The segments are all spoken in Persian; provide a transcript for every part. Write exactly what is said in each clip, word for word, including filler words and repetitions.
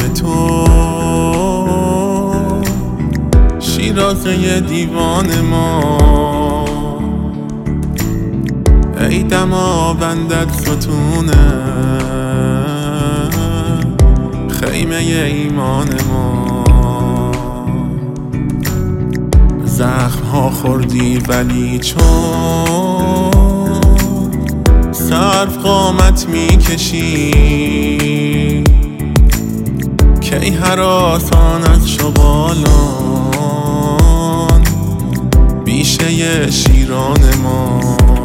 تو شیرازه دیوان ما، ای دما بندت ستونه خیمه ایمان ما. زخم ها خوردی ولی چون صرف قامت میکشی، کی هراسان از شغالان بیشه شیران ما.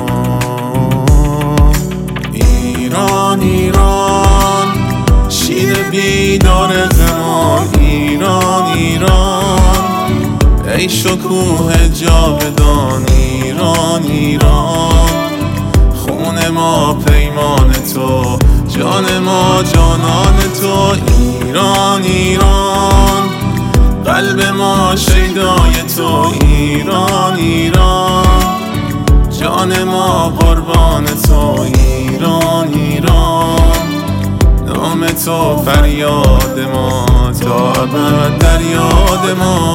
ایران ایران شیر بیدار زمان، ایران ایران ای شکوه جاودان، ایران ایران خون ما پیمان تو، جان ما جانان تو. ایران ایران قلب ما شیدای تو، ایران ایران جان ما قربان تو. ایران ایران نام تو فریاد ما، تا ابد در یاد ما.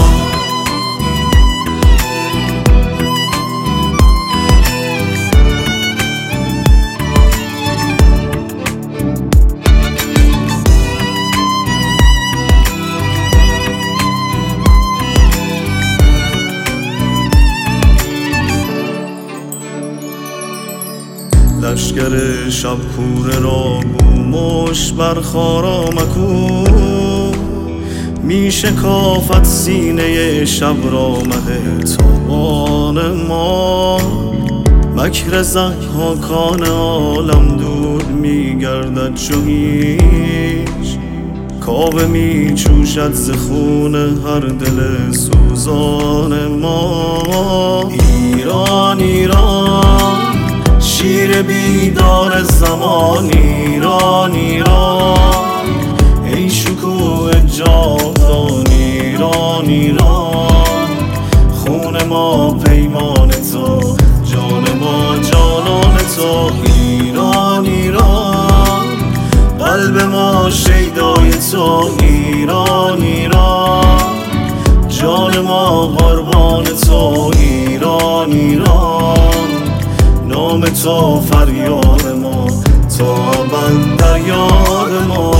لشگر شب کوره را گومش بر خارا مکو، می شکافت سینه شب را مه تابان ما. مکر ضحاکان عالم دور می گردد چو هیچ، کاوه می چوشد ز خون هر دل سوزان ما. ایران ایران شیر بیدار زمان، ایران ایران ای شکوه جاودان، ایران ایران خون ما پیمان تو، جان ما جانان تو. ایران ایران قلب ما شیدای تو، ایران ایران جان ما قربان تو. ایران ایران نام تو فریاد ما، تا ابد در یاد ما.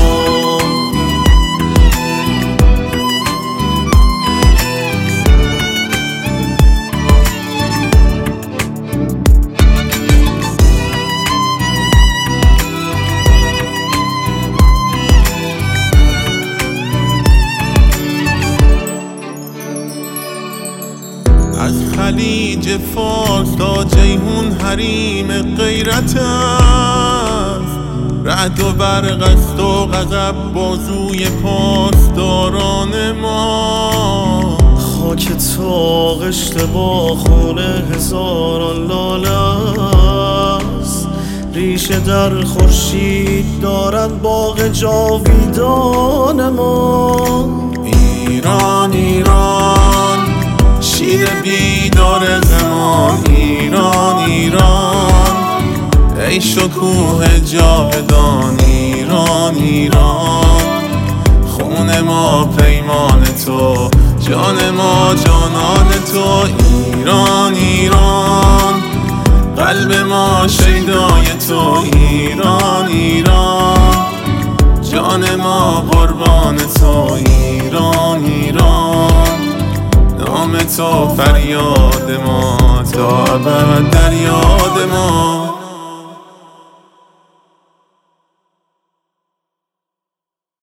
از خلیج فارس تا جیهون حریم غیرت است، رعد و برق است و غضب بازوی پاسداران ما. خاک تو آغشته با خون هزاران لاله است، ریشه در خورشید دارد باغ جاویدان ما. ایران ایران شیر بیدار زمان، ایران ایران ای شکوه جاودان، ایران ایران خون ما پیمان تو، جان ما جانان تو. ایران ایران قلب ما شیدای تو، ایران ایران جان ما قربان تو. ایران ایران نام تو فریاد ما، تا ابد در یاد ما.